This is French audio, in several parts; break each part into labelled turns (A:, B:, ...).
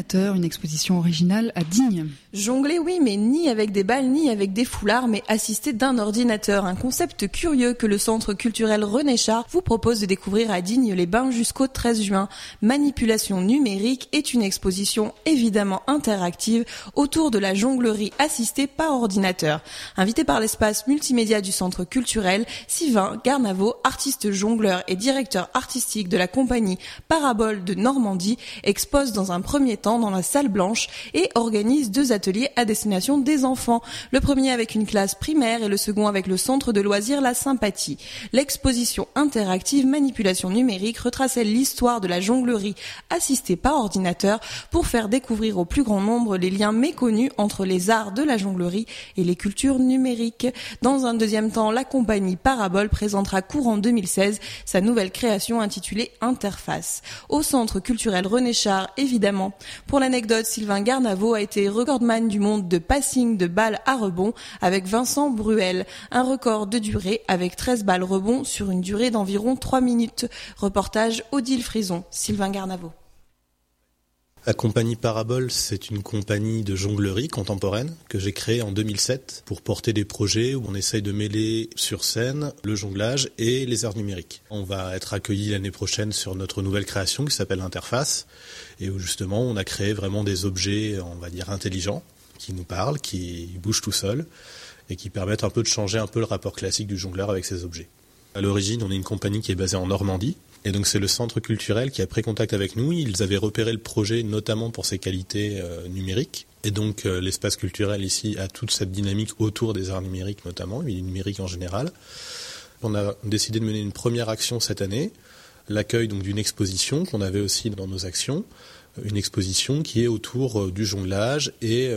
A: ordinateur, une exposition originale à Digne.
B: Jongler, oui, mais ni avec des balles, ni avec des foulards, mais assisté d'un ordinateur. Un concept curieux que le Centre culturel René Char vous propose de découvrir à Digne-les-Bains jusqu'au 13 juin. Manipulation numérique est une exposition évidemment interactive autour de la jonglerie assistée par ordinateur. Invité par l'espace multimédia du Centre culturel, Sylvain Garnavo, artiste jongleur et directeur artistique de la compagnie Parabole de Normandie, expose dans un premier temps dans la salle blanche et organise 2 ateliers à destination des enfants. Le premier avec une classe primaire et le second avec le centre de loisirs La Sympathie. L'exposition interactive Manipulation numérique retraçait l'histoire de la jonglerie assistée par ordinateur pour faire découvrir au plus grand nombre les liens méconnus entre les arts de la jonglerie et les cultures numériques. Dans un deuxième temps, la compagnie Parabole présentera courant 2016 sa nouvelle création intitulée Interface. Au Centre culturel René Char, évidemment. Pour l'anecdote, Sylvain Garnavo a été recordman du monde de passing de balles à rebond avec Vincent Bruel. Un record de durée avec 13 balles rebond sur une durée d'environ 3 minutes. Reportage Odile Frison, Sylvain Garnavo.
C: La compagnie Parabole, c'est une compagnie de jonglerie contemporaine que j'ai créée en 2007 pour porter des projets où on essaye de mêler sur scène le jonglage et les arts numériques. On va être accueillis l'année prochaine sur notre nouvelle création qui s'appelle Interface et où justement on a créé vraiment des objets, on va dire, intelligents, qui nous parlent, qui bougent tout seuls et qui permettent un peu de changer un peu le rapport classique du jongleur avec ces objets. À l'origine, on est une compagnie qui est basée en Normandie. Et donc c'est le centre culturel qui a pris contact avec nous. Ils avaient repéré le projet notamment pour ses qualités numériques. Et donc l'espace culturel ici a toute cette dynamique autour des arts numériques notamment, et numérique en général. On a décidé de mener une première action cette année, l'accueil donc d'une exposition qu'on avait aussi dans nos actions. Une exposition qui est autour du jonglage et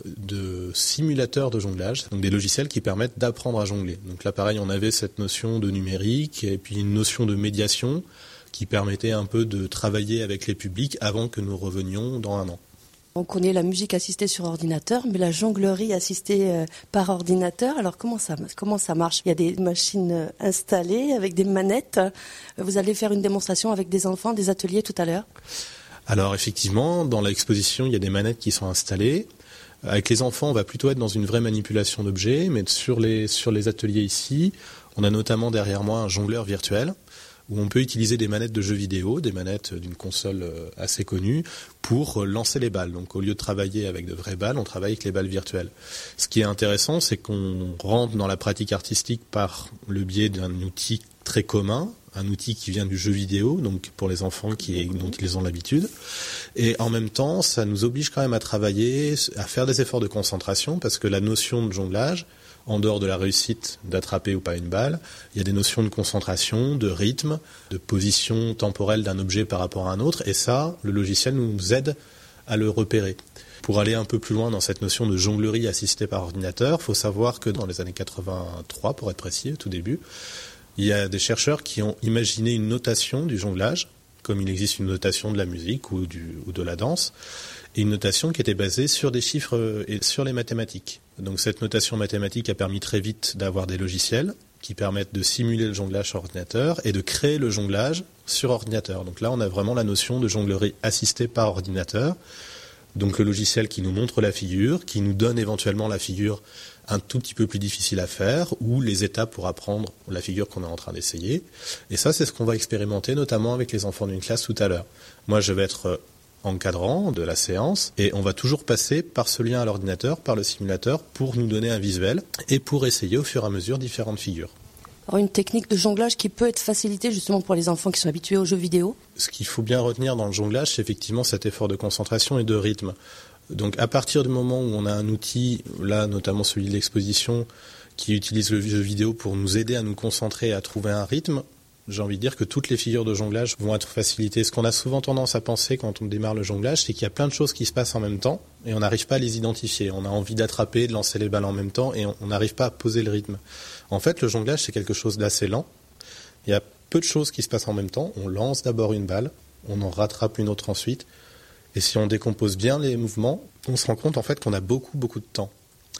C: de simulateurs de jonglage, donc des logiciels qui permettent d'apprendre à jongler. Donc là, pareil, on avait cette notion de numérique et puis une notion de médiation qui permettait un peu de travailler avec les publics avant que nous revenions dans un an.
D: On connaît la musique assistée sur ordinateur, mais la jonglerie assistée par ordinateur, alors comment ça marche ? Il y a des machines installées avec des manettes. Vous allez faire une démonstration avec des enfants, des ateliers tout à l'heure ?
C: Alors effectivement, dans l'exposition, il y a des manettes qui sont installées. Avec les enfants, on va plutôt être dans une vraie manipulation d'objets, mais sur les ateliers ici, on a notamment derrière moi un jongleur virtuel où on peut utiliser des manettes de jeux vidéo, des manettes d'une console assez connue, pour lancer les balles. Donc au lieu de travailler avec de vraies balles, on travaille avec les balles virtuelles. Ce qui est intéressant, c'est qu'on rentre dans la pratique artistique par le biais d'un outil très commun, un outil qui vient du jeu vidéo, donc pour les enfants dont ils ont l'habitude. Et en même temps, ça nous oblige quand même à travailler, à faire des efforts de concentration, parce que la notion de jonglage, en dehors de la réussite d'attraper ou pas une balle, il y a des notions de concentration, de rythme, de position temporelle d'un objet par rapport à un autre, et ça, le logiciel nous aide à le repérer. Pour aller un peu plus loin dans cette notion de jonglerie assistée par ordinateur, il faut savoir que dans les années 83, pour être précis, au tout début, il y a des chercheurs qui ont imaginé une notation du jonglage, comme il existe une notation de la musique ou de la danse, et une notation qui était basée sur des chiffres et sur les mathématiques. Donc cette notation mathématique a permis très vite d'avoir des logiciels qui permettent de simuler le jonglage sur ordinateur et de créer le jonglage sur ordinateur. Donc là, on a vraiment la notion de jonglerie assistée par ordinateur. Donc le logiciel qui nous montre la figure, qui nous donne éventuellement la figure un tout petit peu plus difficile à faire, ou les étapes pour apprendre la figure qu'on est en train d'essayer. Et ça, c'est ce qu'on va expérimenter, notamment avec les enfants d'une classe tout à l'heure. Moi, je vais être encadrant de la séance, et on va toujours passer par ce lien à l'ordinateur, par le simulateur, pour nous donner un visuel, et pour essayer au fur et à mesure différentes figures.
D: Alors une technique de jonglage qui peut être facilitée justement pour les enfants qui sont habitués aux jeux vidéo.
C: Ce qu'il faut bien retenir dans le jonglage, c'est effectivement cet effort de concentration et de rythme. Donc à partir du moment où on a un outil, là notamment celui de l'exposition, qui utilise le jeu vidéo pour nous aider à nous concentrer et à trouver un rythme, j'ai envie de dire que toutes les figures de jonglage vont être facilitées. Ce qu'on a souvent tendance à penser quand on démarre le jonglage, c'est qu'il y a plein de choses qui se passent en même temps et on n'arrive pas à les identifier. On a envie d'attraper, de lancer les balles en même temps et on n'arrive pas à poser le rythme. En fait, le jonglage, c'est quelque chose d'assez lent. Il y a peu de choses qui se passent en même temps. On lance d'abord une balle, on en rattrape une autre ensuite. Et si on décompose bien les mouvements, on se rend compte en fait qu'on a beaucoup de temps.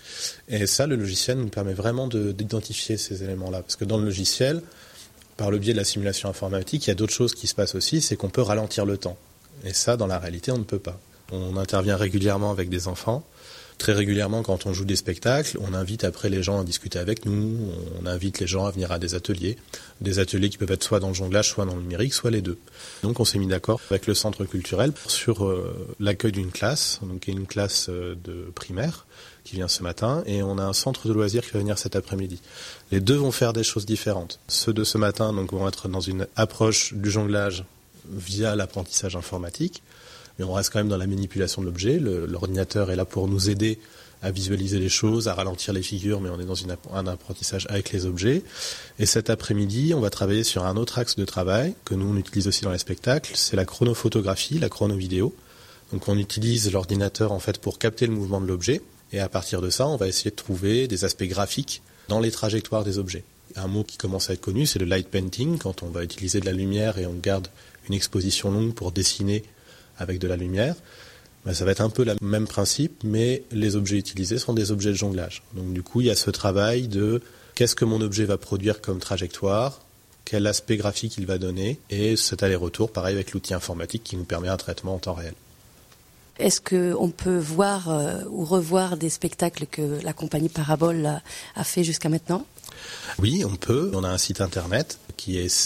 C: Et ça, le logiciel nous permet vraiment d'identifier ces éléments-là. Parce que dans le logiciel, par le biais de la simulation informatique, il y a d'autres choses qui se passent aussi, c'est qu'on peut ralentir le temps. Et ça, dans la réalité, on ne peut pas. On intervient régulièrement avec des enfants. Très régulièrement, quand on joue des spectacles, on invite après les gens à discuter avec nous, on invite les gens à venir à des ateliers qui peuvent être soit dans le jonglage, soit dans le numérique, soit les deux. Donc on s'est mis d'accord avec le centre culturel sur l'accueil d'une classe, donc une classe de primaire qui vient ce matin, et on a un centre de loisirs qui va venir cet après-midi. Les deux vont faire des choses différentes. Ceux de ce matin donc, vont être dans une approche du jonglage via l'apprentissage informatique, mais on reste quand même dans la manipulation de l'objet. L'ordinateur est là pour nous aider à visualiser les choses, à ralentir les figures, mais on est dans un apprentissage avec les objets. Et cet après-midi, on va travailler sur un autre axe de travail que nous, on utilise aussi dans les spectacles, c'est la chronophotographie, la chronovidéo. Donc on utilise l'ordinateur en fait pour capter le mouvement de l'objet, et à partir de ça, on va essayer de trouver des aspects graphiques dans les trajectoires des objets. Un mot qui commence à être connu, c'est le light painting, quand on va utiliser de la lumière et on garde une exposition longue pour dessiner avec de la lumière. Ça va être un peu le même principe, mais les objets utilisés sont des objets de jonglage. Donc du coup, il y a ce travail de qu'est-ce que mon objet va produire comme trajectoire, quel aspect graphique il va donner, et cet aller-retour, pareil avec l'outil informatique qui nous permet un traitement en temps réel.
D: Est-ce qu'on peut voir ou revoir des spectacles que la compagnie Parabole a fait jusqu'à maintenant ?
C: Oui, on peut. On a un site internet qui est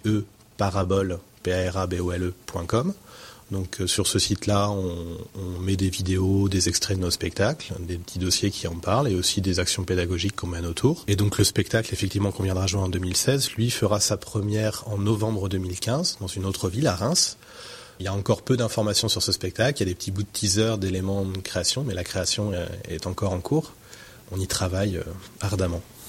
C: cieparabole.com. Donc sur ce site-là, on met des vidéos, des extraits de nos spectacles, des petits dossiers qui en parlent et aussi des actions pédagogiques qu'on mène autour. Et donc le spectacle, effectivement, qu'on viendra jouer en 2016, lui fera sa première en novembre 2015 dans une autre ville, à Reims. Il y a encore peu d'informations sur ce spectacle, il y a des petits bouts de teaser, d'éléments de création, mais la création est encore en cours. On y travaille ardemment.